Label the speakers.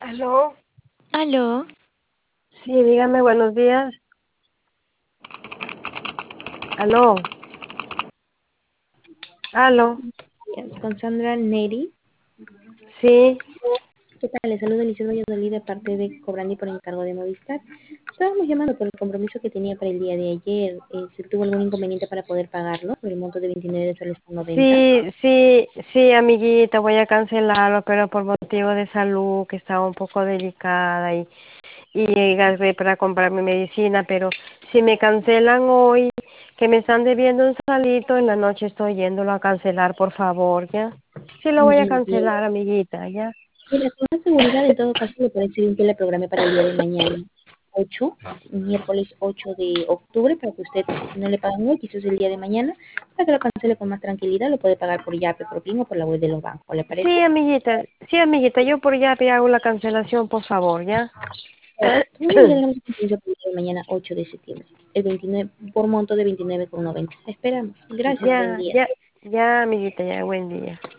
Speaker 1: Aló,
Speaker 2: Aló,
Speaker 1: sí, dígame, buenos días. Aló, aló,
Speaker 2: con Sandra Neri.
Speaker 1: sí,
Speaker 2: ¿Qué tal? Les saluda Eliseo Valladolid de parte de Cobrandi por encargo de Movistar. Estábamos llamando por el compromiso que tenía para el día de ayer. Si tuvo algún inconveniente para poder pagarlo, por el monto de 29 soles con 90.
Speaker 1: sí, amiguita, voy a cancelarlo, pero por motivo de salud, que estaba un poco delicada y gasté para comprar mi medicina, pero si me cancelan hoy, que me están debiendo un salito, en la noche estoy yéndolo a cancelar, por favor, ¿ya? Sí, lo voy a
Speaker 2: Entiendo.
Speaker 1: cancelar, amiguita, ¿ya?
Speaker 2: Mira, con más seguridad, en todo caso, le parece bien que le programe para el día de mañana, 8, miércoles 8 de octubre, para que usted, si no le pagan hoy, quizás el día de mañana, para que lo cancele con más tranquilidad, lo puede pagar por Yape, por PIN o por la web de los bancos, ¿le parece?
Speaker 1: Sí, amiguita, yo por ya te hago la cancelación, por favor, ¿ya?
Speaker 2: Perfecto. Muy bien, ya le damos el compromiso para el día de mañana 8 de septiembre. El 29, por monto de 29,90. Esperamos. Gracias, buen
Speaker 1: Ya,
Speaker 2: día.
Speaker 1: ya, ya, amiguita, ya, buen día.